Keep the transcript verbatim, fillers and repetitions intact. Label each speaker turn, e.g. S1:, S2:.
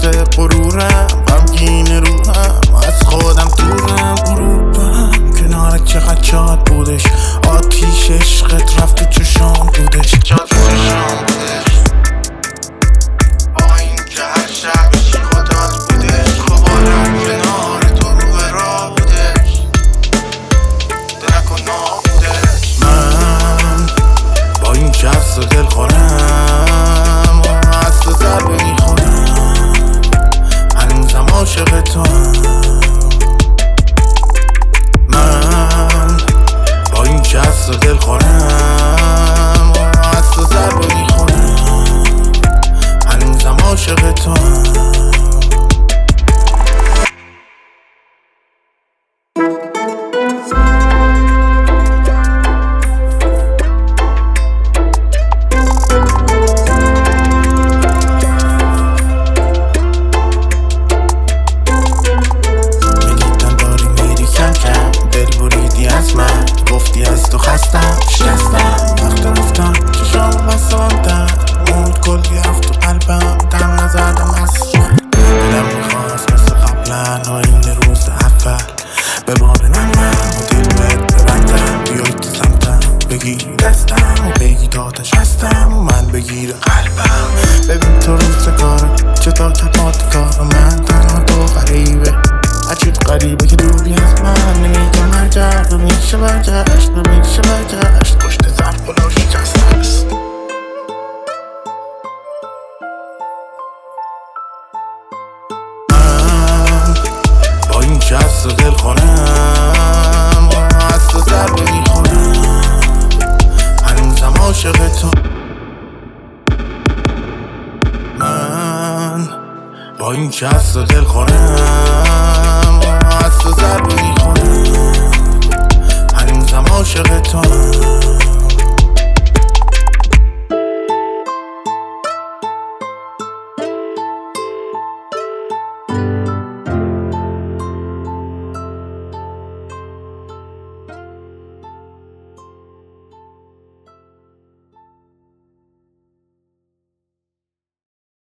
S1: دست غرورم، غمگین روحم، از خودم دورم. غروبم کنار چقدر چاد بودش، آتیش عشقت رفت تو چشام بودش، جاد تو چشام بودش. با این که هر شبش خودات بودش، خوابالم کنار تو روح را بودش، درک و نا بودش. من با این که از تو دل خورم و از تو ضربه میخورم، هنوزم عاشق تو هم. من با این که از تو دل خورم و از تو ضربه میخورم، هنوزم عاشق تو هم. گفتی از تو خستم، شکستم، وقت رفتم چشام بستم در مود، کلی رفت تو قلبم، دم نزدم اصلا. دلم میخواست مثل قبلا و این روز اول بباره نمم و دل بهت ببندم، بیای تو سمتم بگیری دستم و بگی دادش هستم و من بگیر قلبم. ببین تو روزگاره چطور کپات کار من، تنها تو غریبه، عجیب غریبه که دوری از من. نمیگم برگرد، نمیشه برگشت، نمیشه برگشت، پشت ظرف و شکست است. من با این که از تو دل خورم و از تو ضربه میخورم، هنوزم عاشق تو. من با این که از تو دل خورم و از تو ضربه میخورم، هنوزم عاشق تو هم.